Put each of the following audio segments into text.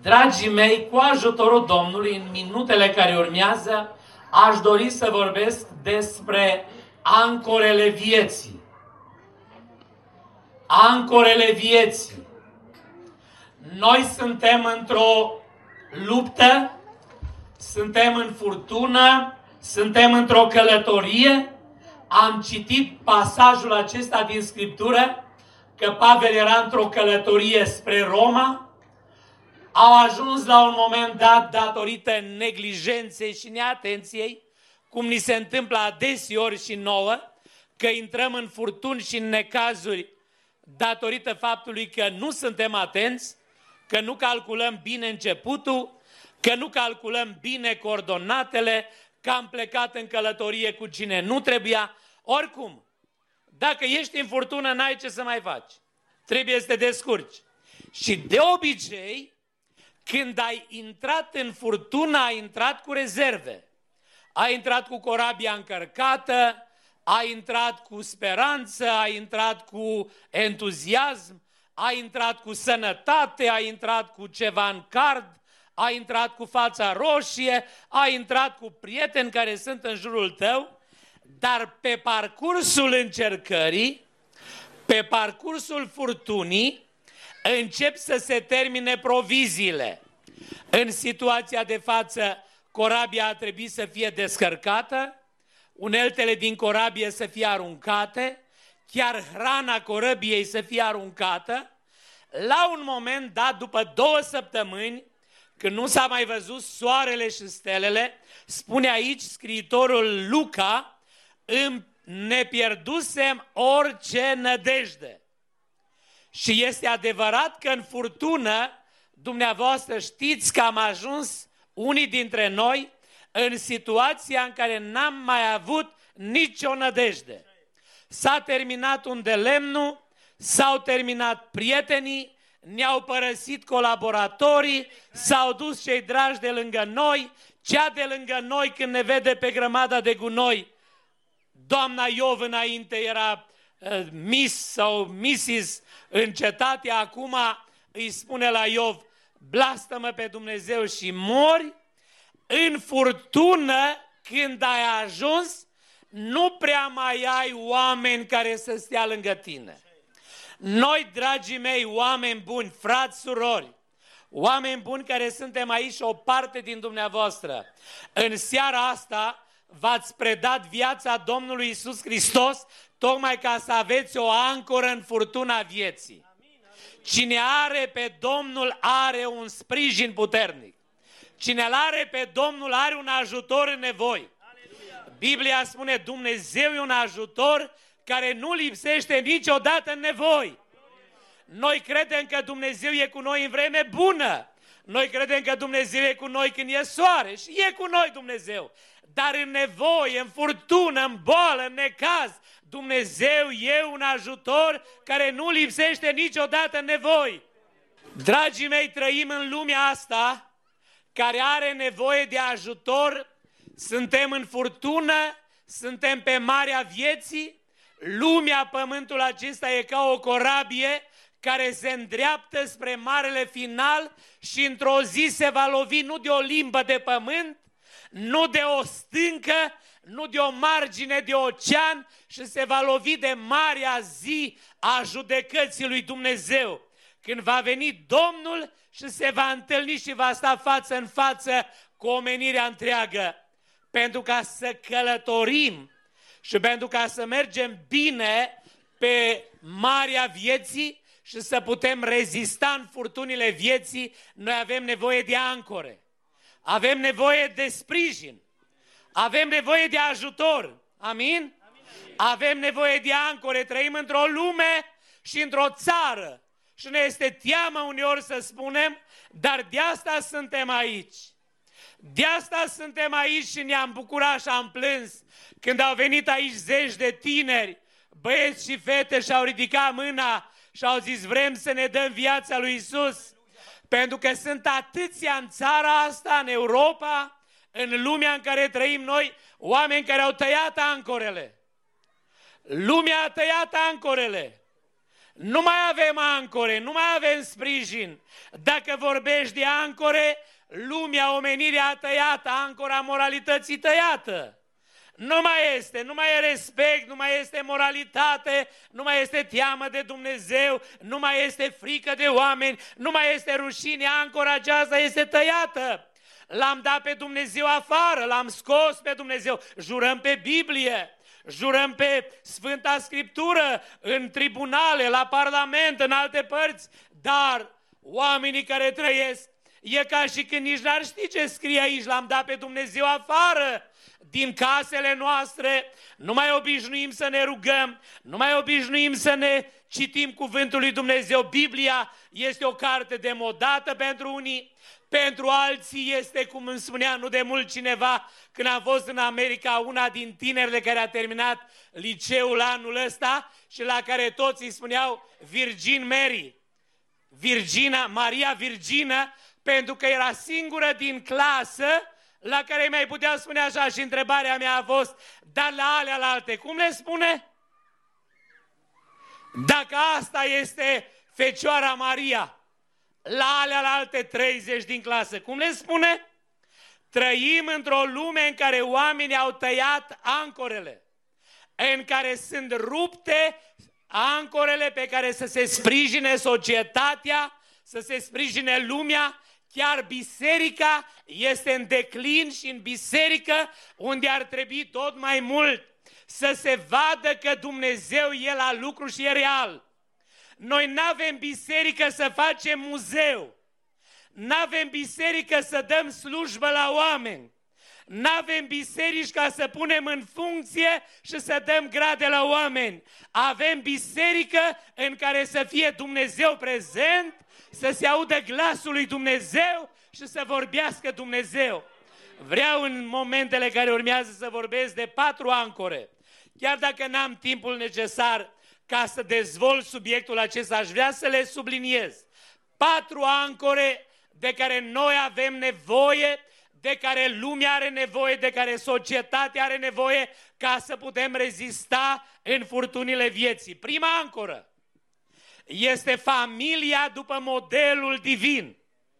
Dragii mei, cu ajutorul Domnului, în minutele care urmează, aș dori să vorbesc despre ancorele vieții. Ancorele vieții. Noi suntem într-o luptă, suntem în furtună, suntem într-o călătorie. Am citit pasajul acesta din Scriptură, că Pavel era într-o călătorie spre Roma. Au ajuns la un moment dat, datorită neglijenței și neatenției, cum ni se întâmplă adeseori și nouă, că intrăm în furtuni și în necazuri datorită faptului că nu suntem atenți, că nu calculăm bine începutul, că nu calculăm bine coordonatele, că am plecat în călătorie cu cine nu trebuia. Oricum, dacă ești în furtună, n-ai ce să mai faci. Trebuie să te descurci. Și de obicei, când ai intrat în furtună, ai intrat cu rezerve. Ai intrat cu corabia încărcată, ai intrat cu speranță, ai intrat cu entuziasm, ai intrat cu sănătate, ai intrat cu ceva în card, ai intrat cu fața roșie, ai intrat cu prieteni care sunt în jurul tău, dar pe parcursul încercării, pe parcursul furtunii, încep să se termine proviziile. În situația de față, corabia a trebuit să fie descărcată, uneltele din corabie să fie aruncate, chiar hrana corabiei să fie aruncată. La un moment dat, după 2 săptămâni, când nu s-a mai văzut soarele și stelele, spune aici scriitorul Luca, ne pierdusem orice nădejde. Și este adevărat că în furtună, dumneavoastră știți că am ajuns unii dintre noi în situația în care n-am mai avut nicio nădejde. S-a terminat lemnul, s-au terminat prietenii, ne-au părăsit colaboratorii, s-au dus cei dragi de lângă noi, cea de lângă noi când ne vede pe grămada de gunoi. Doamna Iov înainte era Miss sau Mrs. în cetate, acum îi spune la Iov, blastă-mă pe Dumnezeu și mori. În furtună, când ai ajuns, nu prea mai ai oameni care să stea lângă tine. Noi, dragii mei, oameni buni, frați, surori, oameni buni care suntem aici, o parte din dumneavoastră, în seara asta v-ați predat viața Domnului Iisus Hristos tocmai ca să aveți o ancoră în furtuna vieții. Cine are pe Domnul are un sprijin puternic. Cine îl are pe Domnul are un ajutor în nevoi. Biblia spune, Dumnezeu e un ajutor care nu lipsește niciodată în nevoi. Noi credem că Dumnezeu e cu noi în vreme bună. Noi credem că Dumnezeu e cu noi când e soare și e cu noi Dumnezeu. Dar în nevoie, în furtună, în boală, în necaz, Dumnezeu e un ajutor care nu lipsește niciodată în nevoi. Dragii mei, trăim în lumea asta care are nevoie de ajutor, suntem în furtună, suntem pe marea vieții, lumea, pământul acesta e ca o corabie care se îndreaptă spre marele final și într-o zi se va lovi nu de o limbă de pământ, nu de o stâncă, nu de o margine de ocean și se va lovi de marea zi a judecății lui Dumnezeu. Când va veni Domnul și se va întâlni și va sta față în față cu omenirea întreagă. Pentru ca să călătorim și pentru ca să mergem bine pe marea vieții și să putem rezista în furtunile vieții, noi avem nevoie de ancore. Avem nevoie de sprijin. Avem nevoie de ajutor. Amin? Avem nevoie de ancore. Trăim într-o lume și într-o țară. Și ne este teamă uneori să spunem, dar de asta suntem aici. De asta suntem aici și ne-am bucurat și am plâns când au venit aici zeci de tineri, băieți și fete și au ridicat mâna și au zis vrem să ne dăm viața lui Iisus. Pentru că sunt atâția în țara asta, în Europa, în lumea în care trăim noi, oameni care au tăiat ancorele. Lumea a tăiat ancorele. Nu mai avem ancore, nu mai avem sprijin. Dacă vorbești de ancore, lumea, omenirea a tăiat, ancora moralității tăiată. Nu mai este, nu mai e respect, nu mai este moralitate, nu mai este teamă de Dumnezeu, nu mai este frică de oameni, nu mai este rușine, ancora aceasta este tăiată. L-am dat pe Dumnezeu afară, l-am scos pe Dumnezeu, jurăm pe Biblie, jurăm pe Sfânta Scriptură, în tribunale, la Parlament, în alte părți, dar oamenii care trăiesc, e ca și când nici n-ar ști ce scrie aici, l-am dat pe Dumnezeu afară din casele noastre, nu mai obișnuim să ne rugăm, nu mai obișnuim să ne citim cuvântul lui Dumnezeu. Biblia este o carte demodată pentru unii, pentru alții este, cum îmi spunea nu de mult cineva, când a fost în America, una din tinerile care a terminat liceul anul ăsta și la care toți îi spuneau Virgin Mary, Maria Virgină, pentru că era singură din clasă la care îi mai putea spune așa. Și întrebarea mea a fost, dar la alealte, cum le spune? Dacă asta este Fecioara Maria, la alealte 30 din clasă, cum le spune? Trăim într-o lume în care oamenii au tăiat ancorele, în care sunt rupte ancorele pe care să se sprijine societatea, să se sprijine lumea. Chiar biserica este în declin și în biserică, unde ar trebui tot mai mult să se vadă că Dumnezeu e la lucru și e real. Noi n-avem biserică să facem muzeu, n-avem biserică să dăm slujbă la oameni, n-avem biserici ca să punem în funcție și să dăm grade la oameni. Avem biserică în care să fie Dumnezeu prezent, să se audă glasul lui Dumnezeu și să vorbească Dumnezeu. Vreau în momentele care urmează să vorbesc de 4 ancore. Chiar dacă n-am timpul necesar ca să dezvolt subiectul acesta, aș vrea să le subliniez. 4 ancore de care noi avem nevoie, de care lumea are nevoie, de care societatea are nevoie ca să putem rezista în furtunile vieții. Prima ancoră este familia după modelul divin.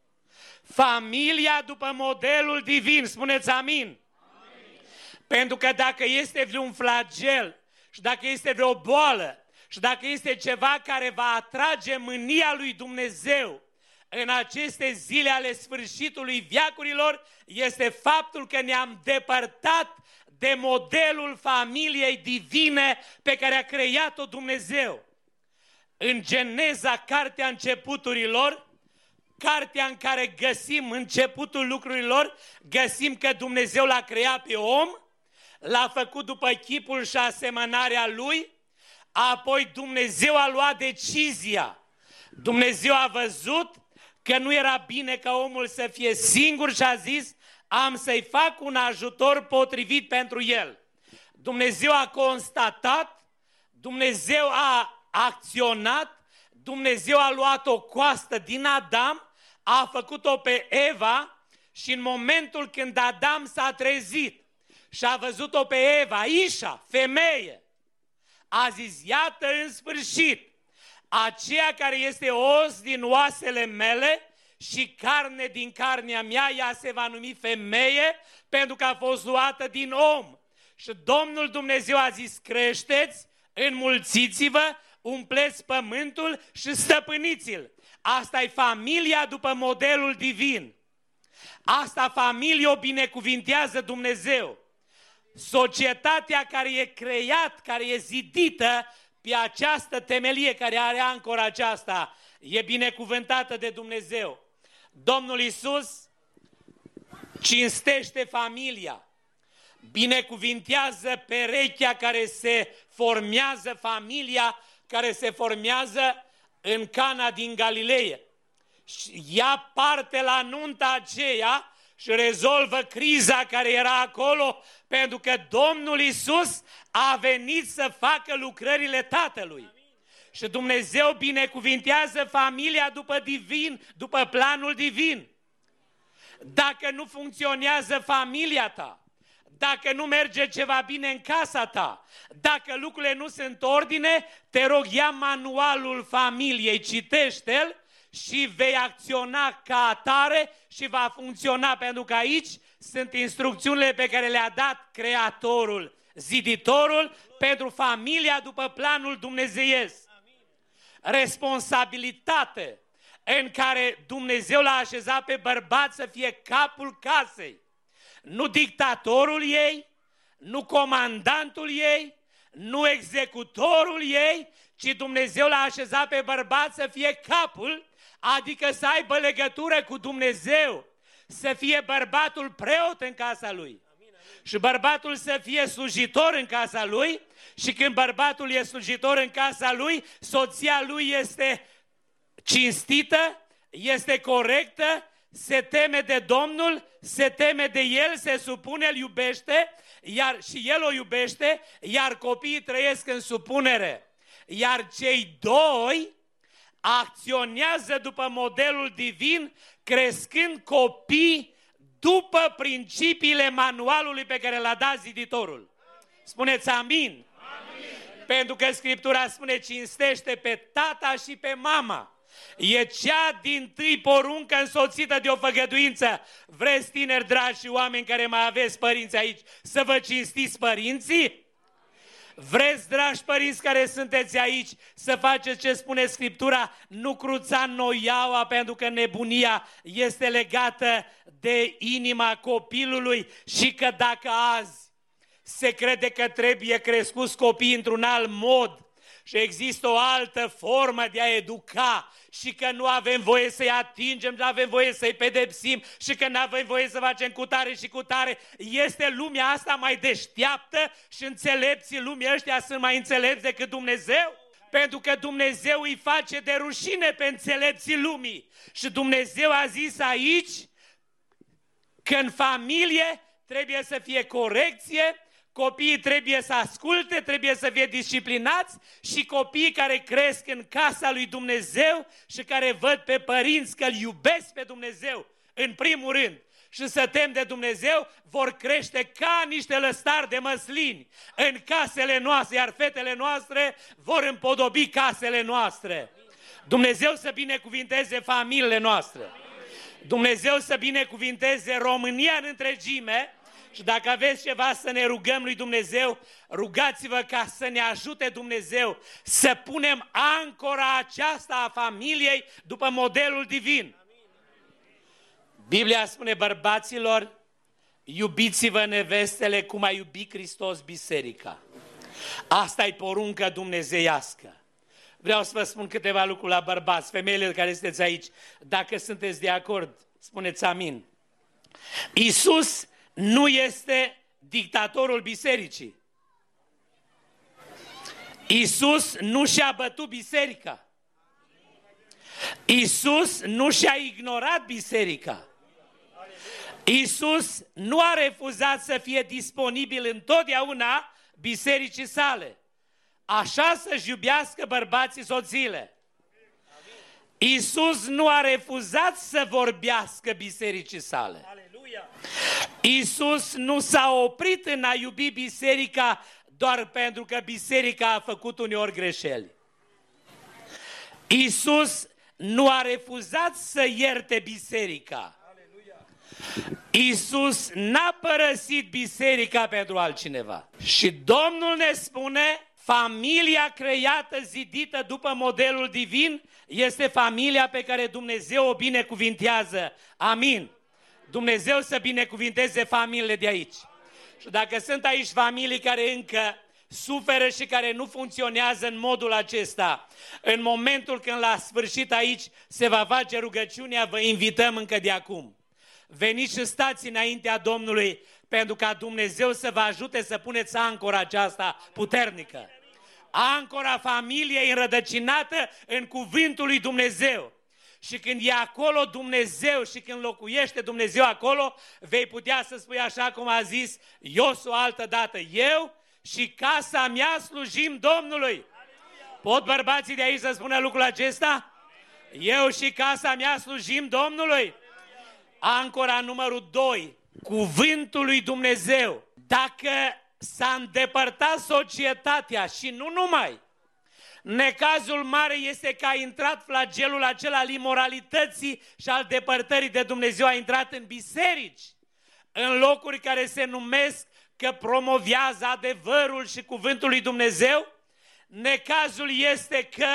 Familia după modelul divin. Spuneți amin. Amin. Pentru că dacă este vreun flagel și dacă este vreo boală și dacă este ceva care va atrage mânia lui Dumnezeu în aceste zile ale sfârșitului veacurilor, este faptul că ne-am depărtat de modelul familiei divine pe care a creat-o Dumnezeu. În Geneza, cartea începuturilor, cartea în care găsim începutul lucrurilor, găsim că Dumnezeu l-a creat pe om, l-a făcut după chipul și asemănarea lui, apoi Dumnezeu a luat decizia. Dumnezeu a văzut că nu era bine ca omul să fie singur și a zis, am să-i fac un ajutor potrivit pentru el. Dumnezeu a constatat, Dumnezeu a acționat, Dumnezeu a luat o coastă din Adam, a făcut-o pe Eva și în momentul când Adam s-a trezit și a văzut-o pe Eva, Ișa, femeie, a zis, iată în sfârșit, aceea care este os din oasele mele și carne din carnea mea, ea se va numi femeie pentru că a fost luată din om. Și Domnul Dumnezeu a zis, creșteți, înmulțiți-vă, umpleți pământul și stăpâniți-l. Asta e familia după modelul divin. Asta familie o binecuvintează Dumnezeu. Societatea care e creat, care e zidită pe această temelie, care are ancora aceasta, e binecuvântată de Dumnezeu. Domnul Iisus cinstește familia, binecuvintează perechea care se formează, familia care se formează în Cana din Galileea. Ia parte la nunta aceea și rezolvă criza care era acolo, pentru că Domnul Iisus a venit să facă lucrările Tatălui. Și Dumnezeu binecuvintează familia după divin, după planul divin. Dacă nu funcționează familia ta, dacă nu merge ceva bine în casa ta, dacă lucrurile nu sunt ordine, te rog, ia manualul familiei, citește-l și vei acționa ca atare și va funcționa, pentru că aici sunt instrucțiunile pe care le-a dat Creatorul, Ziditorul, pentru familia după planul dumnezeiesc. Responsabilitate în care Dumnezeu l-a așezat pe bărbat să fie capul casei. Nu dictatorul ei, nu comandantul ei, nu executorul ei, ci Dumnezeu l-a așezat pe bărbat să fie capul, adică să aibă legătură cu Dumnezeu, să fie bărbatul preot în casa lui. Și bărbatul să fie slujitor în casa lui și când bărbatul e slujitor în casa lui, soția lui este cinstită, este corectă, se teme de Domnul, se teme de El, se supune, îl iubește, iar și El o iubește, iar copiii trăiesc în supunere. Iar cei doi acționează după modelul divin, crescând copii după principiile manualului pe care l-a dat Ziditorul. Spuneți amin. Amin. Pentru că Scriptura spune: cinstește pe tata și pe mama. E cea dintâi poruncă însoțită de o făgăduință. Vreți, tineri dragi și oameni care mai aveți părinți aici, să vă cinstiți părinții? Vreți, dragi părinți care sunteți aici, să faceți ce spune Scriptura? Nu cruța noiaua, pentru că nebunia este legată de inima copilului și că dacă azi se crede că trebuie crescuți copiii într-un alt mod și există o altă formă de a educa și că nu avem voie să-i atingem, nu avem voie să-i pedepsim și că nu avem voie să facem cutare și cutare, este lumea asta mai deșteaptă și înțelepții lumii ăștia sunt mai înțelepți decât Dumnezeu? Pentru că Dumnezeu îi face de rușine pe înțelepții lumii. Și Dumnezeu a zis aici că în familie trebuie să fie corecție, copiii trebuie să asculte, trebuie să fie disciplinați și copiii care cresc în casa lui Dumnezeu și care văd pe părinți că îl iubesc pe Dumnezeu în primul rând și să tem de Dumnezeu, vor crește ca niște lăstari de măslini în casele noastre, iar fetele noastre vor împodobi casele noastre. Dumnezeu să binecuvinteze familiile noastre. Dumnezeu să binecuvinteze România în întregime. Și dacă aveți ceva să ne rugăm lui Dumnezeu, rugați-vă ca să ne ajute Dumnezeu să punem ancora aceasta a familiei după modelul divin. Biblia spune: bărbaților, iubiți-vă nevestele cum a iubit Hristos biserica. Asta e poruncă dumnezeiască. Vreau să vă spun câteva lucruri la bărbați, femeile care sunteți aici, dacă sunteți de acord, spuneți amin. Iisus nu este dictatorul bisericii. Iisus nu și-a bătut biserica. Iisus nu și-a ignorat biserica. Iisus nu a refuzat să fie disponibil întotdeauna bisericii sale. Așa să-și iubească bărbații soțiile. Iisus nu a refuzat să vorbească bisericii sale. Iisus nu s-a oprit în a iubi biserica doar pentru că biserica a făcut uneori greșeli. Iisus nu a refuzat să ierte biserica. Iisus n-a părăsit biserica pentru altcineva. Și Domnul ne spune: familia creată, zidită după modelul divin, este familia pe care Dumnezeu o binecuvintează. Amin. Dumnezeu să binecuvinteze familiile de aici. Și dacă sunt aici familii care încă suferă și care nu funcționează în modul acesta, în momentul când la sfârșit aici se va face rugăciunea, vă invităm încă de acum. Veniți și stați înaintea Domnului pentru ca Dumnezeu să vă ajute să puneți ancora aceasta puternică. Ancora familiei înrădăcinată în cuvântul lui Dumnezeu. Și când e acolo Dumnezeu și când locuiește Dumnezeu acolo, vei putea să spui așa cum a zis Iosu altă dată: eu și casa mea slujim Domnului. Pot bărbații de aici să spună lucrul acesta? Eu și casa mea slujim Domnului. Ancora numărul 2, cuvântul lui Dumnezeu. Dacă s-a îndepărtat societatea și nu numai, necazul mare este că a intrat flagelul acela al imoralității și al depărtării de Dumnezeu, a intrat în biserici, în locuri care se numesc că promovează adevărul și cuvântul lui Dumnezeu. Necazul este că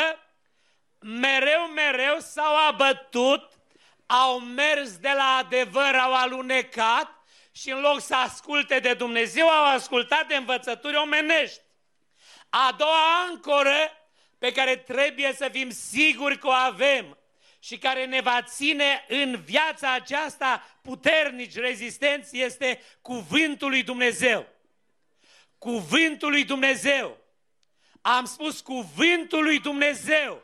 mereu s-au abătut, au mers de la adevăr, au alunecat și în loc să asculte de Dumnezeu, au ascultat de învățături omenești. A doua ancoră pe care trebuie să fim siguri că o avem și care ne va ține în viața aceasta puternici, rezistenți, este cuvântul lui Dumnezeu. Cuvântul lui Dumnezeu. Am spus cuvântul lui Dumnezeu.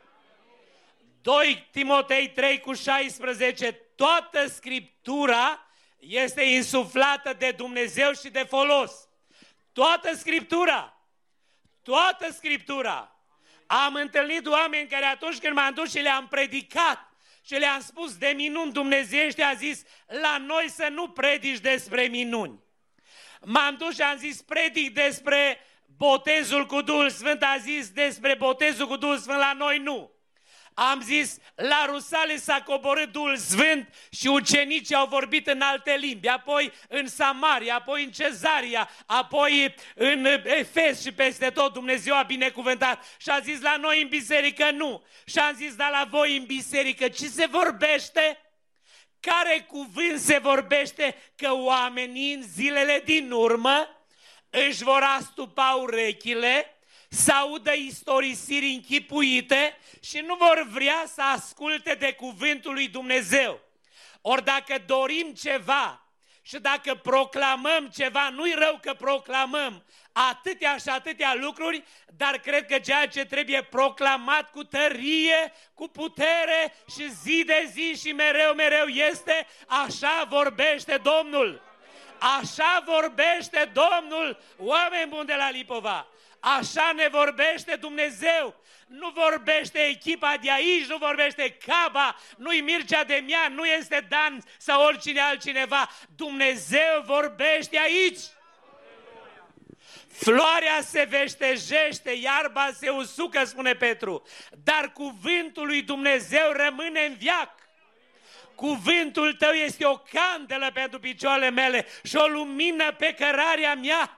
2 Timotei 3:16, toată Scriptura este insuflată de Dumnezeu și de folos. Toată Scriptura. Toată Scriptura. Am întâlnit oameni care atunci când m-am dus și le-am predicat și le-am spus de minuni dumnezeiești, a zis, la noi să nu predici despre minuni. M-am dus și am zis, predic despre botezul cu Duhul Sfânt, a zis, despre botezul cu Duhul Sfânt, la noi nu. Am zis, la Rusale s-a coborât Duhul Sfânt și ucenicii au vorbit în alte limbi, apoi în Samaria, apoi în Cezaria, apoi în Efes și peste tot Dumnezeu a binecuvântat. Și a zis, la noi în biserică nu. Și am zis, dar la voi în biserică ce se vorbește? Care cuvânt se vorbește? Că oamenii în zilele din urmă își vor astupa urechile, să audă istorisiri închipuite și nu vor vrea să asculte de cuvântul lui Dumnezeu. Ori dacă dorim ceva și dacă proclamăm ceva, nu-i rău că proclamăm atâtea și atâtea lucruri, dar cred că ceea ce trebuie proclamat cu tărie, cu putere și zi de zi și mereu este, așa vorbește Domnul. Așa vorbește Domnul, oameni buni de la Lipova. Așa ne vorbește Dumnezeu. Nu vorbește echipa de aici, nu vorbește Caba, nu-i Mircea Demian, nu este Dan sau oricine altcineva. Dumnezeu vorbește aici. Floarea se veștejește, iarba se usucă, spune Petru, dar cuvântul lui Dumnezeu rămâne în veac. Cuvântul tău este o candelă pentru picioarele mele și o lumină pe cărarea mea.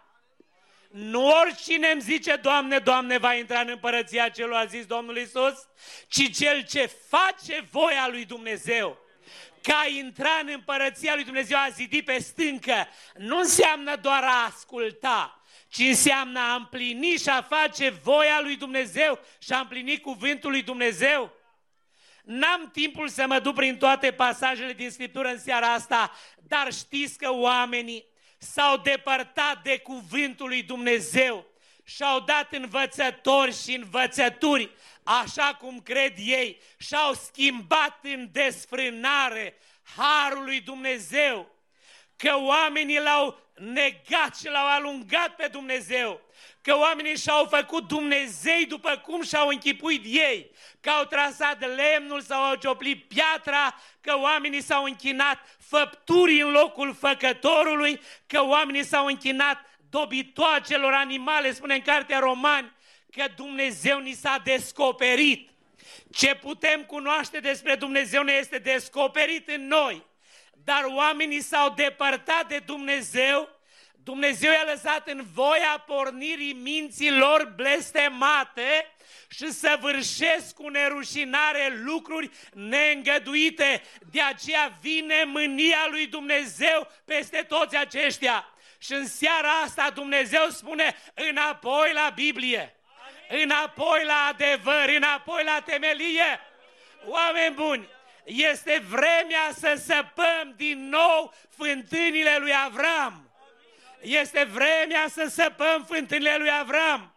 Nu oricine îmi zice, Doamne, Doamne, va intra în împărăția celor, a zis Domnul Iisus, ci cel ce face voia lui Dumnezeu. Că a intra în împărăția lui Dumnezeu, a zidi pe stâncă, nu înseamnă doar a asculta, ci înseamnă a împlini și a face voia lui Dumnezeu și a împlini cuvântul lui Dumnezeu. N-am timpul să mă duc prin toate pasajele din Scriptură în seara asta, dar știți că oamenii s-au depărtat de cuvântul lui Dumnezeu și-au dat învățători și învățături, așa cum cred ei, și-au schimbat în desfrânare harul lui Dumnezeu, că oamenii l-au negat și l-au alungat pe Dumnezeu, că oamenii și-au făcut Dumnezei după cum și-au închipuit ei, că au trasat lemnul sau au cioplit piatra, că oamenii s-au închinat făpturii în locul făcătorului, că oamenii s-au închinat dobitoacelor animale, spune în cartea Romani, că Dumnezeu ni s-a descoperit. Ce putem cunoaște despre Dumnezeu ne este descoperit în noi, dar oamenii s-au depărtat de Dumnezeu. Dumnezeu i-a lăsat în voia pornirii minții lor blestemate și săvârșesc cu nerușinare lucruri neîngăduite. De aceea vine mânia lui Dumnezeu peste toți aceștia. Și în seara asta Dumnezeu spune înapoi la Biblie, înapoi la adevăr, înapoi la temelie. Oameni buni, este vremea să săpăm din nou fântânile lui Avram. Este vremea să săpăm fântânile lui Avram.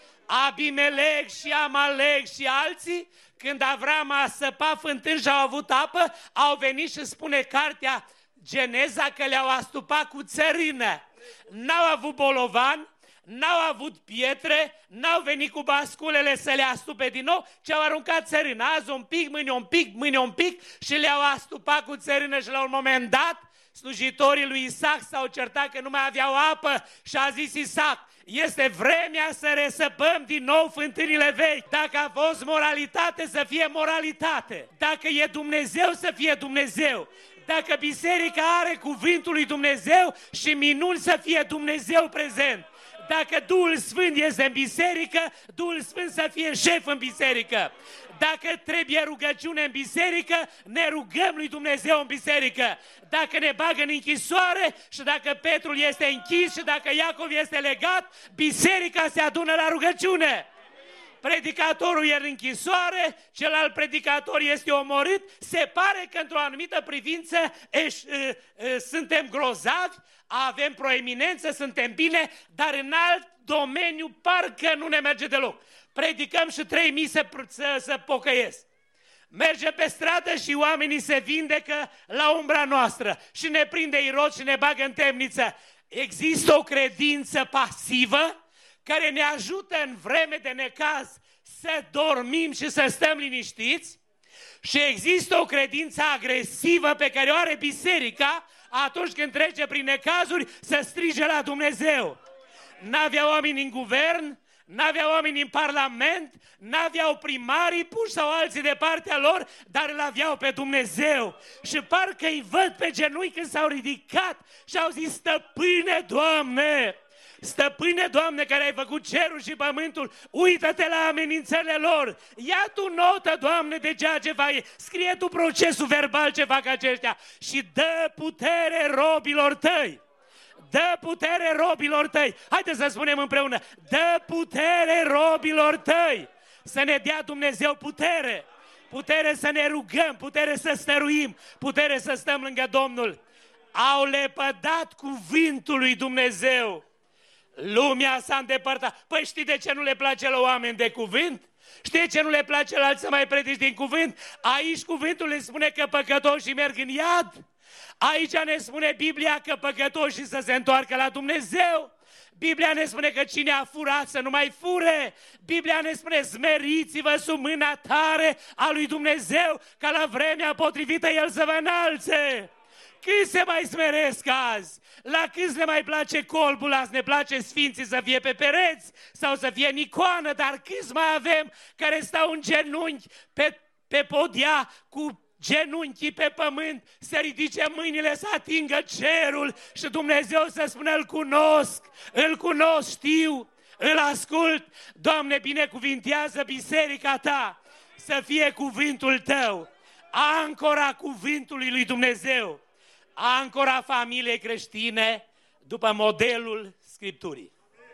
Abimelec și Amalec și alții, când Avram a săpat fântâni și au avut apă, au venit și spune cartea Geneza că le-au astupat cu țărână. N-au avut bolovan, n-au avut pietre, n-au venit cu basculele să le astupe din nou, ci au aruncat țărână. Azi un pic, mâine un pic, mâine un pic și le-au astupat cu țărână și la un moment dat slujitorii lui Isaac s-au certat că nu mai aveau apă și a zis Isaac, este vremea să resăpăm din nou fântânile vechi. Dacă a fost moralitate, să fie moralitate. Dacă e Dumnezeu, să fie Dumnezeu. Dacă biserica are cuvântul lui Dumnezeu și minuni, să fie Dumnezeu prezent. Dacă Duhul Sfânt este în biserică, Duhul Sfânt să fie șef în biserică. Dacă trebuie rugăciune în biserică, ne rugăm lui Dumnezeu în biserică. Dacă ne bagă în închisoare și dacă Petrul este închis și dacă Iacov este legat, biserica se adună la rugăciune. Predicatorul e în închisoare, celălalt predicator este omorât, se pare că într-o anumită privință suntem grozavi, avem proeminență, suntem bine, dar în alt domeniu parcă nu ne merge deloc. Predicăm și 3000 să pocăiesc. Mergem pe stradă și oamenii se vindecă la umbra noastră și ne prinde irod și ne bagă în temniță. Există o credință pasivă care ne ajută în vreme de necaz să dormim și să stăm liniștiți și există o credință agresivă pe care o are biserica atunci când trece prin necazuri să strige la Dumnezeu. N-avea oameni în guvern, n-avea oameni în parlament, n-aveau primarii puși sau alții de partea lor, dar îl aveau pe Dumnezeu. Și parcă îi văd pe genunchi când s-au ridicat și au zis, Stăpâne, Doamne! Stăpâne, Doamne, care ai făcut cerul și pământul, uită-te la amenințările lor. Ia tu notă, Doamne, de ceea ce faci. Scrie tu procesul verbal ce fac aceștia și dă putere robilor tăi. Dă putere robilor tăi. Haideți să spunem împreună. Dă putere robilor tăi. Să ne dea Dumnezeu putere. Putere să ne rugăm, putere să stăruim, putere să stăm lângă Domnul. Au lepădat cuvântul lui Dumnezeu. Lumea s-a îndepărtat. Păi știi de ce nu le place la oameni de cuvânt? Știi de ce nu le place la alții să mai predici din cuvânt? Aici cuvântul le spune că păcătoșii merg în iad. Aici ne spune Biblia că păcătoșii să se întoarcă la Dumnezeu. Biblia ne spune că cine a furat să nu mai fure. Biblia ne spune smeriți-vă sub mâna tare a lui Dumnezeu ca la vremea potrivită El să vă înalțe. Cât se mai smeresc azi? La câți ne mai place colbul azi? Ne place sfinții să fie pe pereți sau să fie în icoană, dar câți mai avem care stau în genunchi pe podia cu genunchii pe pământ, să ridice mâinile, să atingă cerul și Dumnezeu să spună, îl cunosc, știu, îl ascult. Doamne, binecuvintează biserica Ta să fie cuvântul Tău, ancora cuvântului lui Dumnezeu, ancora familiei creștine după modelul Scripturii,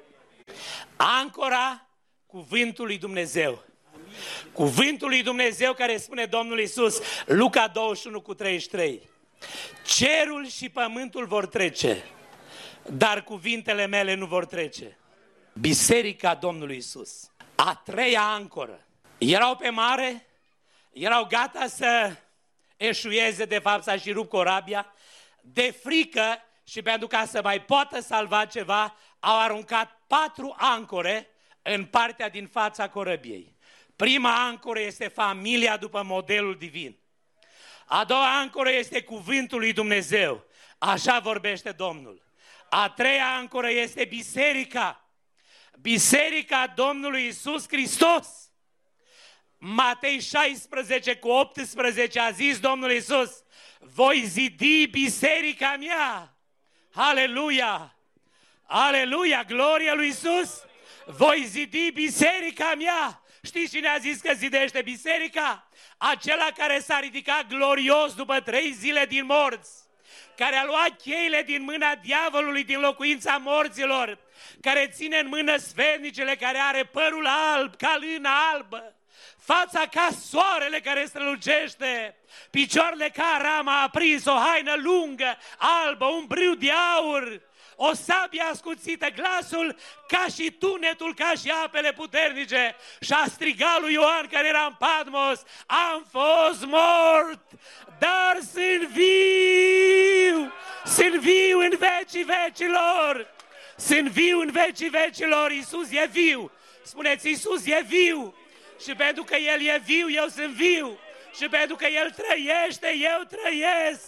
ancora cuvântului lui Dumnezeu. Cuvântul lui Dumnezeu care spune Domnul Iisus, Luca 21:33, cerul și pământul vor trece, dar cuvintele mele nu vor trece. Biserica Domnului Iisus, a treia ancoră, erau pe mare, erau gata să eșueze, de fapt s-a și rupt corabia, de frică și pentru ca să mai poată salva ceva, au aruncat 4 ancore în partea din fața corăbiei. Prima ancoră este familia după modelul divin. A doua ancoră este cuvântul lui Dumnezeu. Așa vorbește Domnul. A treia ancoră este biserica. Biserica Domnului Iisus Hristos. Matei 16:18 a zis Domnul Iisus, voi zidi biserica mea. Aleluia! Aleluia! Gloria lui Iisus! Voi zidi biserica mea. Știți cine a zis că zidește biserica? Acela care s-a ridicat glorios după 3 zile din morți, care a luat cheile din mâna diavolului din locuința morților, care ține în mână sfernicele, care are părul alb, ca lână albă, fața ca soarele care strălucește, picioarele ca rama aprins, o haină lungă, albă, un brâu de aur, o sabie ascuțită, glasul ca și tunetul, ca și apele puternice. Și a strigat lui Ioan care era în Patmos, am fost mort, dar sunt viu, sunt viu în vecii vecilor, sunt viu în vecii vecilor. Iisus e viu, spuneți Iisus e viu și pentru că El e viu, eu sunt viu și pentru că El trăiește, eu trăiesc.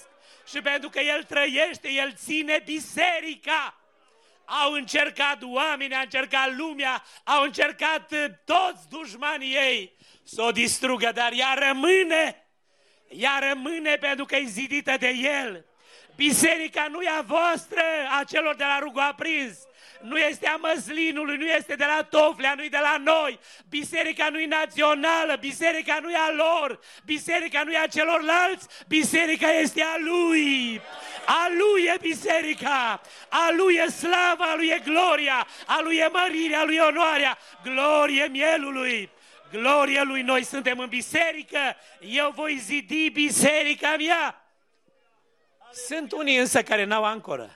și pentru că El trăiește, El ține biserica. Au încercat oamenii, a încercat lumea, au încercat toți dușmanii ei să o distrugă, dar ea rămâne pentru că e zidită de El. Biserica nu e a voastră, a celor de la Rugul Aprins, nu este a Măslinului, nu este de la Toflea, nu e de la noi. Biserica nu e națională, biserica nu e a lor, biserica nu e a celorlalți, biserica este a Lui. A Lui e biserica, a Lui e slava, a Lui e gloria, a Lui e mărirea, a Lui e onoarea, glorie mielului. Glorie Lui, noi suntem în biserică, eu voi zidi biserica mea. Sunt unii însă care n-au ancoră.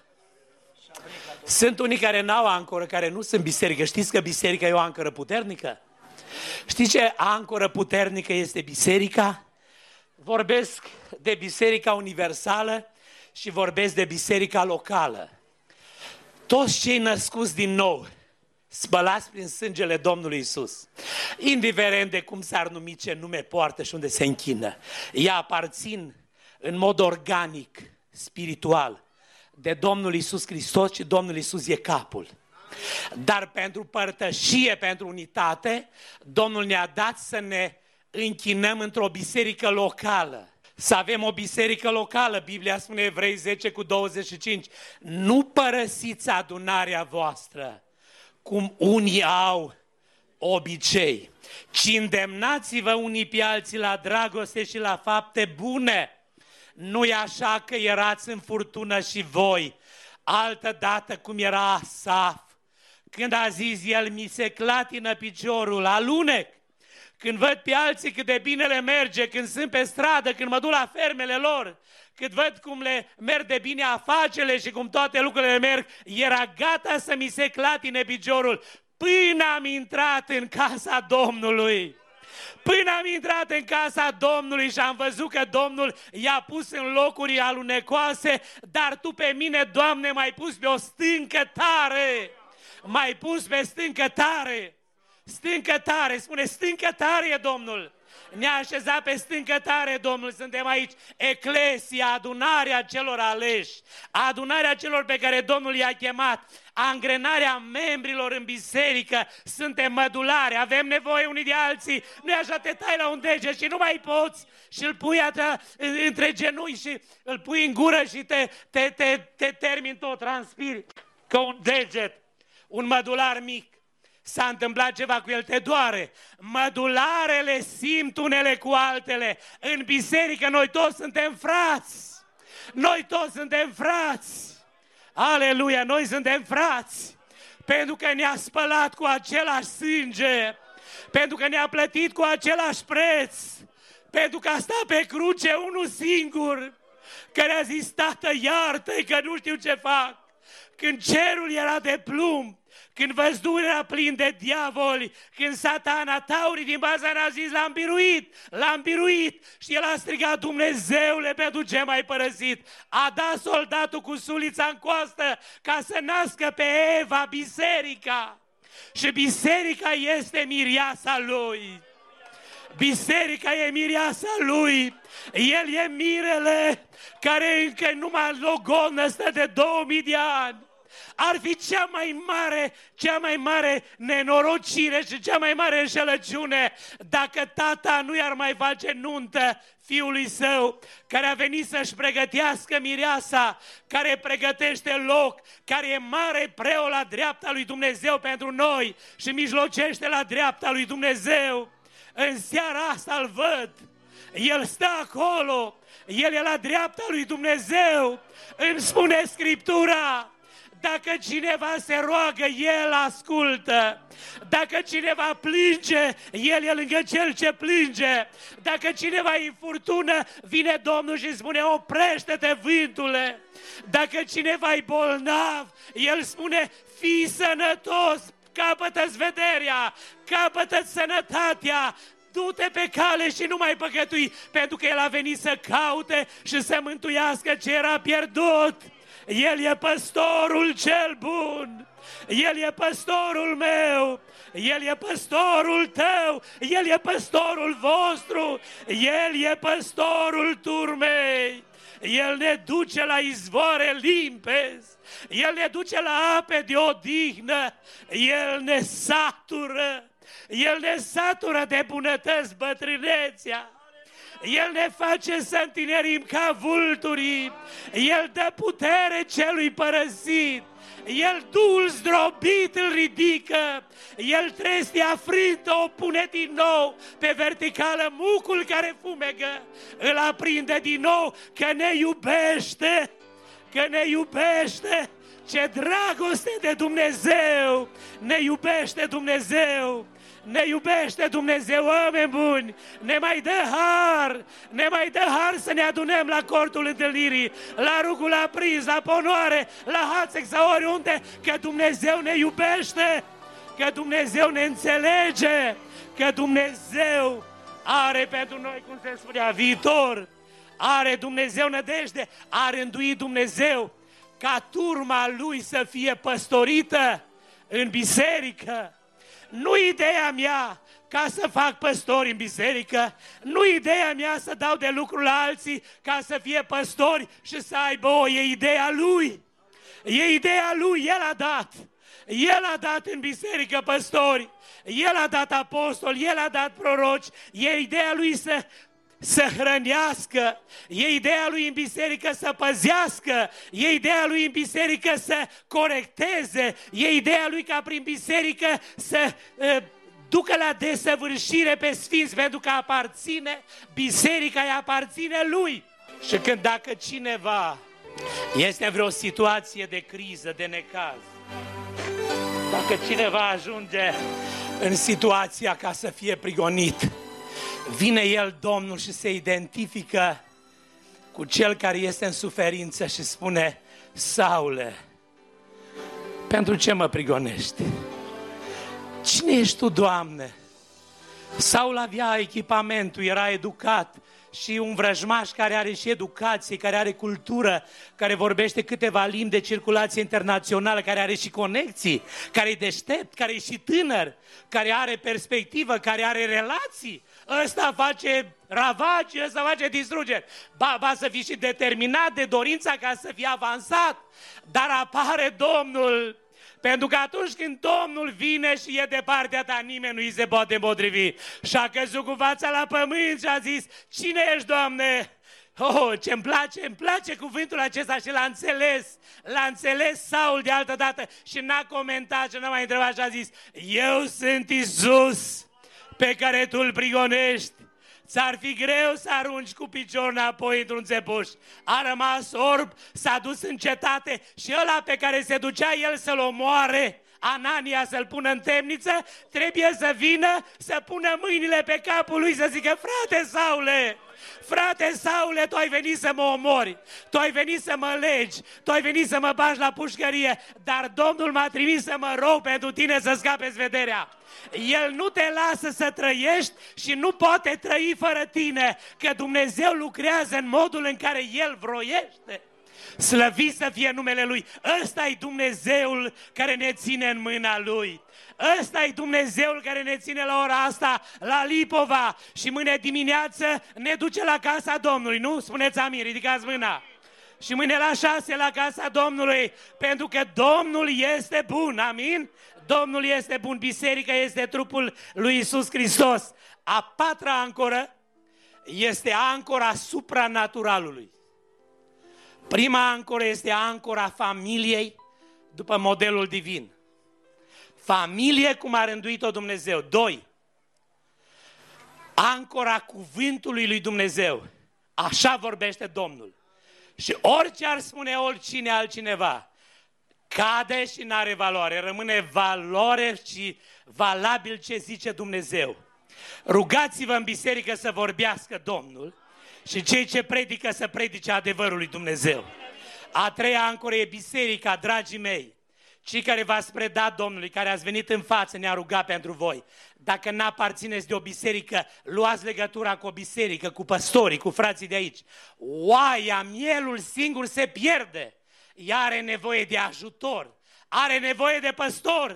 Sunt unii care n-au ancoră, care nu sunt biserică. Știți că biserica e o ancoră puternică? Știți ce ancoră puternică este biserica? Vorbesc de biserica universală și vorbesc de biserica locală. Toți cei născuți din nou, spălați prin sângele Domnului Iisus, indiferent de cum s-ar numi, ce nume poartă și unde se închină, ea aparțin în mod organic, spiritual, de Domnul Iisus Hristos și Domnul Iisus e capul. Dar pentru părtășie, pentru unitate, Domnul ne-a dat să ne închinăm într-o biserică locală. Să avem o biserică locală. Biblia spune, Evrei 10:25, nu părăsiți adunarea voastră, cum unii au obicei, ci îndemnați-vă unii pe alții la dragoste și la fapte bune. Nu-i așa că erați în furtună și voi, altă dată cum era Asaf, când a zis el, mi se clatină piciorul, alunec. Când văd pe alții cât de bine le merge, când sunt pe stradă, când mă duc la fermele lor, când văd cum le merg de bine afacerile și cum toate lucrurile merg, era gata să mi se clatine piciorul până am intrat în casa Domnului. Până am intrat în casa Domnului și am văzut că Domnul i-a pus în locuri alunecoase, dar Tu pe mine, Doamne, m-ai pus pe o stâncă tare. M-ai pus pe stâncă tare. Stâncă tare, spune, stâncă tare e Domnul. Ne-a așezat pe stâncă tare, Domnul. Suntem aici, eclesia, adunarea celor aleși, adunarea celor pe care Domnul i-a chemat, angrenarea membrilor în biserică. Suntem mădulare, avem nevoie unii de alții. Nu e așa, te tai la un deget și nu mai poți și îl pui între genunchi și îl pui în gură și te termini tot, transpiri ca un deget, un mădular mic. S-a întâmplat ceva cu el, te doare. Mădularele simt unele cu altele. În biserică noi toți suntem frați. Noi toți suntem frați. Aleluia, noi suntem frați. Pentru că ne-a spălat cu același sânge. Pentru că ne-a plătit cu același preț. Pentru că a stat pe cruce unul singur, care a zis, Tată, iartă-i că nu știu ce fac. Când cerul era de plumb, când văzduhul era plin de diavoli, când Satana, taurii din baza ne-a zis, l-am biruit și el a strigat, Dumnezeule, pentru ce m-ai părăsit? A dat soldatul cu sulița în coastă ca să nască pe Eva biserica. Și biserica este mireasa lui. Biserica e mireasa lui. El e mirele care încă numai logodnă stă de 2000 de ani. Ar fi cea mai mare nenorocire și cea mai mare înșelăciune dacă tata nu i-ar mai face nuntă fiului său, care a venit să-și pregătească mireasa, care pregătește loc, care e mare preot la dreapta lui Dumnezeu pentru noi și mijlocește la dreapta lui Dumnezeu. În seara asta îl văd. El stă acolo. El e la dreapta lui Dumnezeu. Îmi spune Scriptura, dacă cineva se roagă, El ascultă. Dacă cineva plânge, El e lângă cel ce plânge. Dacă cineva e în furtună, vine Domnul și spune, oprește-te, vântule. Dacă cineva e bolnav, El spune, fii sănătos, capătă-ți vederea, capătă-ți sănătatea, du-te pe cale și nu mai păcătui, pentru că El a venit să caute și să mântuiască ce era pierdut. El e păstorul cel bun, El e păstorul meu, El e păstorul tău, El e păstorul vostru, El e păstorul turmei. El ne duce la izvoare limpezi, El ne duce la ape de odihnă, El ne satură, El ne satură de bunătăți bătrânețea. El ne face să întinerim ca vulturii, El dă putere celui părăsit, El Duhul zdrobit îl ridică, El trestia frântă o pune din nou pe verticală, mucul care fumegă îl aprinde din nou, că ne iubește, că ne iubește. Ce dragoste de Dumnezeu! Ne iubește Dumnezeu! Ne iubește Dumnezeu, oameni buni, ne mai dă har să ne adunăm la cortul întâlnirii, la rugul aprins, la ponoare, la hațec sau oriunde, că Dumnezeu ne iubește, că Dumnezeu ne înțelege, că Dumnezeu are pentru noi, cum se spunea, viitor, are Dumnezeu nădejde, a rânduit Dumnezeu ca turma Lui să fie păstorită în biserică. Nu ideea mea ca să fac păstori în biserică, nu ideea mea să dau de lucru la alții ca să fie păstori și să aibă e ideea Lui. E ideea Lui, El a dat. El a dat în biserică păstori, El a dat apostoli, El a dat proroci, e ideea Lui să hrănească, e ideea Lui în biserică să păzească, e ideea Lui în biserică să corecteze, e ideea Lui ca prin biserică să ducă la desăvârșire pe sfinți, pentru că biserica îi aparține Lui. Și când dacă cineva este în vreo situație de criză, de necaz, dacă cineva ajunge în situația ca să fie prigonit, vine el, Domnul, și se identifică cu cel care este în suferință și spune: Saule, pentru ce mă prigonești? Cine ești tu, Doamne? Saul avea echipamentul, era educat, și un vrăjmaș care are și educație, care are cultură, care vorbește câteva limbi de circulație internațională, care are și conexii, care e deștept, care e și tânăr, care are perspectivă, care are relații. Ăsta face ravagii, ăsta face distrugeri. Ba să fii și determinat de dorința ca să fii avansat, dar apare Domnul. Pentru că atunci când Domnul vine și e de partea ta, nimeni nu îi se poate împotrivi. Și a căzut cu fața la pământ și a zis: Cine ești, Doamne? Ce-mi place cuvântul acesta. Și l-a înțeles Saul de altă dată și n-a comentat și n-a mai întrebat și a zis: Eu sunt Iisus pe care tu îl prigonești. Ți-ar fi greu să arunci cu picior înapoi într-un țepuș. A rămas orb, s-a dus în cetate și ăla pe care se ducea el să-l omoare, Anania, să-l pună în temniță, trebuie să vină, să pună mâinile pe capul lui, să zică: Frate Saule, tu ai venit să mă omori, tu ai venit să mă legi, tu ai venit să mă bagi la pușcărie, dar Domnul m-a trimis să mă rog pentru tine să scapeți vederea. El nu te lasă să trăiești și nu poate trăi fără tine, că Dumnezeu lucrează în modul în care El vroiește. Slăvit să fie numele Lui. Ăsta e Dumnezeul care ne ține în mâna Lui. Ăsta e Dumnezeul care ne ține la ora asta la Lipova și mâine dimineață ne duce la casa Domnului, nu? Spuneți amin, ridicați mâna. Și mâine la 6 la casa Domnului, pentru că Domnul este bun, amin? Domnul este bun, biserica este trupul lui Iisus Hristos. A patra ancoră este ancora supranaturalului. Prima ancoră este ancora familiei după modelul divin. Familie cum a rânduit-o Dumnezeu. 2. Ancora cuvântului lui Dumnezeu. Așa vorbește Domnul. Și orice ar spune oricine altcineva, cade și n-are valoare. Rămâne valoare și valabil ce zice Dumnezeu. Rugați-vă în biserică să vorbească Domnul și cei ce predică să predice adevărul lui Dumnezeu. A treia ancoră e biserica, dragii mei. Cei care v-ați predat Domnului, care ați venit în față, ne-a rugat pentru voi. Dacă n-aparțineți de o biserică, luați legătura cu o biserică, cu păstorii, cu frații de aici. Oaia, mielul singur se pierde. Ea are nevoie de ajutor, are nevoie de păstor.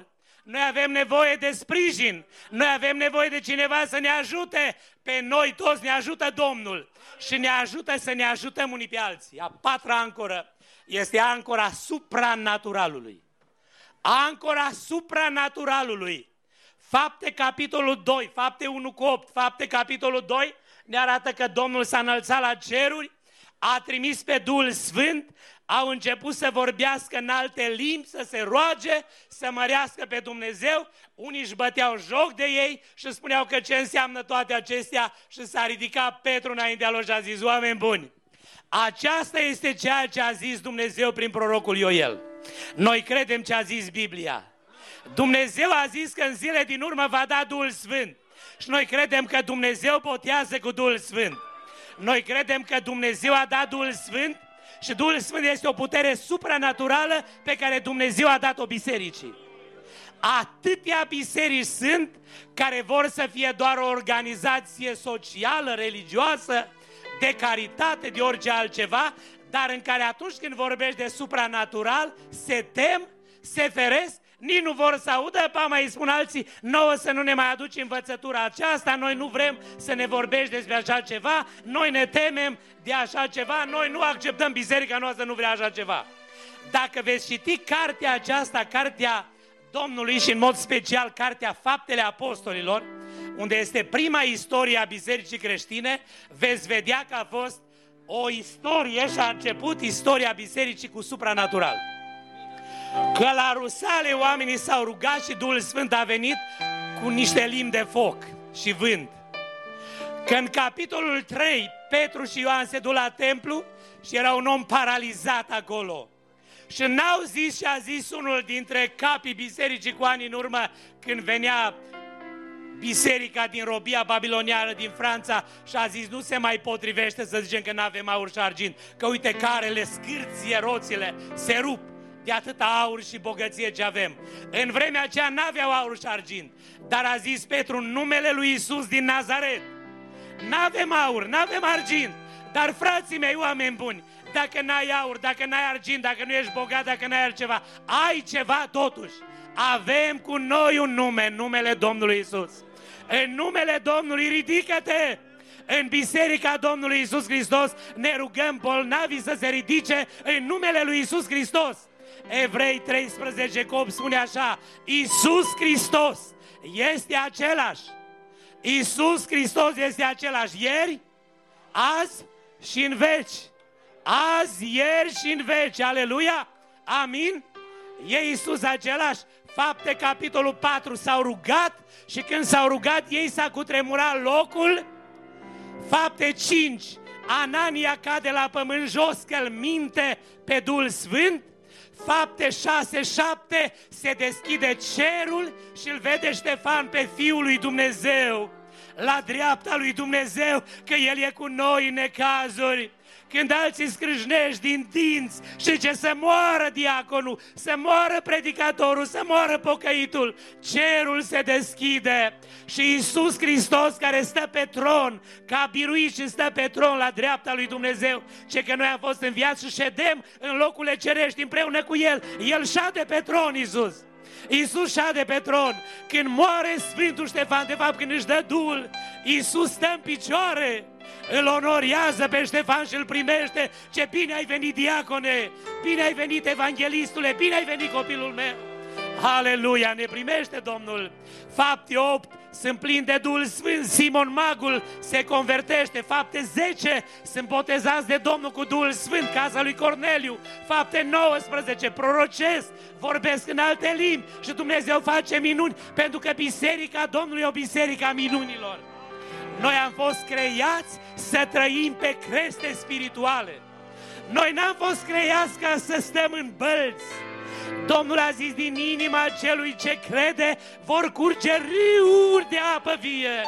Noi avem nevoie de sprijin, noi avem nevoie de cineva să ne ajute. Pe noi toți ne ajută Domnul și ne ajută să ne ajutăm unii pe alții. A patra ancoră este ancora supranaturalului. Ancora supranaturalului. Fapte capitolul 2, Fapte 1:8, Fapte capitolul 2 ne arată că Domnul s-a înălțat la ceruri, a trimis pe Duhul Sfânt, au început să vorbească în alte limbi, să se roage, să mărească pe Dumnezeu. Unii își băteau joc de ei și spuneau că ce înseamnă toate acestea și s-a ridicat Petru înaintea lor și a zis: oameni buni, aceasta este ceea ce a zis Dumnezeu prin prorocul Ioel. Noi credem ce a zis Biblia. Dumnezeu a zis că în zile din urmă va da Duhul Sfânt și noi credem că Dumnezeu botează cu Duhul Sfânt. Noi credem că Dumnezeu a dat Duhul Sfânt și Duhul Sfânt este o putere supranaturală pe care Dumnezeu a dat-o bisericii. Atâtea biserici sunt care vor să fie doar o organizație socială, religioasă, de caritate, de orice altceva, dar în care atunci când vorbești de supranatural, se tem, se feresc, nici nu vor să audă, mai spun alții, nouă să nu ne mai aduci învățătura aceasta, noi nu vrem să ne vorbești despre așa ceva, noi ne temem de așa ceva, noi nu acceptăm, biserica noastră nu vrea așa ceva. Dacă veți citi cartea aceasta, cartea Domnului și în mod special cartea Faptele Apostolilor, unde este prima istorie a bisericii creștine, veți vedea că a fost o istorie și a început istoria bisericii cu supranatural. Că la Rusale oamenii s-au rugat și Duhul Sfânt a venit cu niște limbi de foc și vânt. Că în capitolul 3 Petru și Ioan se duc la templu și era un om paralizat acolo. Și n-au zis, și a zis unul dintre capii bisericii cu ani în urmă, când venea biserica din robia babiloniană din Franța, și a zis: nu se mai potrivește să zicem că n-avem aur și argint, că uite carele scârție, roțile se rup de atâta aur și bogăție ce avem. În vremea aceea n-aveau aur și argint, dar a zis Petru: în numele lui Iisus din Nazaret, n-avem aur, n-avem argint, dar frații mei, oameni buni, dacă n-ai aur, dacă n-ai argint, dacă nu ești bogat, dacă n-ai altceva, ai ceva totuși. Avem cu noi un nume, numele Domnului Iisus. În numele Domnului ridică-te! În biserica Domnului Iisus Hristos ne rugăm bolnavii să se ridice în numele lui Iisus Hristos. Evrei 13:8 spune așa: Iisus Hristos este același. Iisus Hristos este același ieri, azi și în veci. Azi, ieri și în veci. Aleluia! Amin? E Iisus același. Fapte capitolul 4 s-au rugat și când s-au rugat ei s-a cutremurat locul. Fapte 5, Anania cade la pământ jos că îl minte pe Duhul Sfânt. Fapte 6:7 se deschide cerul și îl vede Ștefan pe Fiul lui Dumnezeu la dreapta lui Dumnezeu, că El e cu noi în necazuri. Când alții scrâșnești din dinți și ce să moară diaconul, să moară predicatorul, să moară pocăitul, cerul se deschide și Iisus Hristos, care stă pe tron, ca biruit și stă pe tron la dreapta lui Dumnezeu, ce că noi am fost înviați și ședem în locurile cerești împreună cu El. El șade pe tron, Iisus. Iisus șade pe tron. Când moare Sfântul Ștefan, de fapt când își dă Duhul, Iisus stă în picioare, îl onoriază pe Ștefan și îl primește. Ce bine ai venit, diacone, bine ai venit, evanghelistule, bine ai venit, copilul meu. Aleluia, ne primește Domnul. Fapte 8, sunt plini de Duhul Sfânt, Simon Magul se convertește. Fapte 10, sunt botezați de Domnul cu Duhul Sfânt, casa lui Corneliu. Fapte 19, prorocesc, vorbesc în alte limbi și Dumnezeu face minuni, pentru că biserica Domnului e o biserică a minunilor. Noi am fost creați să trăim pe creste spirituale. Noi n-am fost creați ca să stăm în bălți. Domnul a zis: din inima celui ce crede vor curge râuri de apă vie.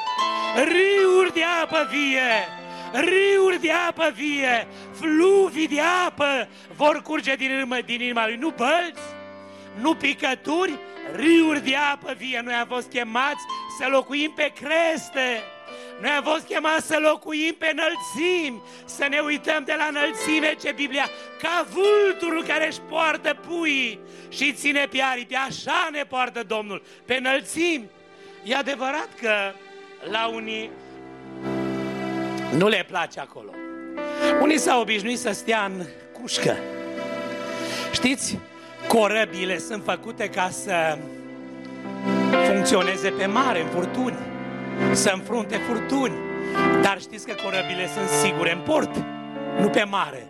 Râuri de apă vie. Râuri de apă vie. Fluvii de apă vor curge din inima lui. Nu bălți, nu picături, râuri de apă vie. Noi am fost chemați să locuim pe creste. Noi am fost chemați să locuim pe înălțimi, să ne uităm de la înălțime, ce Biblia, ca vulturul care își poartă puii și ține pe aripi, așa ne poartă Domnul, pe înălțimi. E adevărat că la unii nu le place acolo. Unii s-au obișnuit să stea în cușcă. Știți, corăbile sunt făcute ca să funcționeze pe mare, în furtuni, să înfrunte furtuni. Dar știți că corăbile sunt sigure în port, nu pe mare.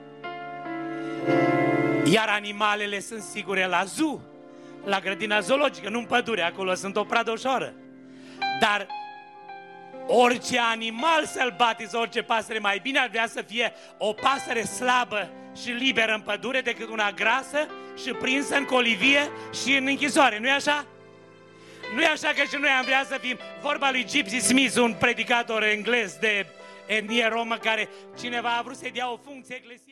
Iar animalele sunt sigure la zoo, la grădina zoologică, nu în pădure, acolo sunt o pradă ușoară. Dar orice animal sălbatic sau orice pasăre mai bine ar vrea să fie o pasăre slabă și liberă în pădure decât una grasă și prinsă în colivie și în închisoare, nu-i așa? Nu-i așa că și noi am vrea să fim, vorba lui Gypsy Smith, un predicator englez de etnie romă, care cineva a vrut să-i dea o funcție eclesiastică.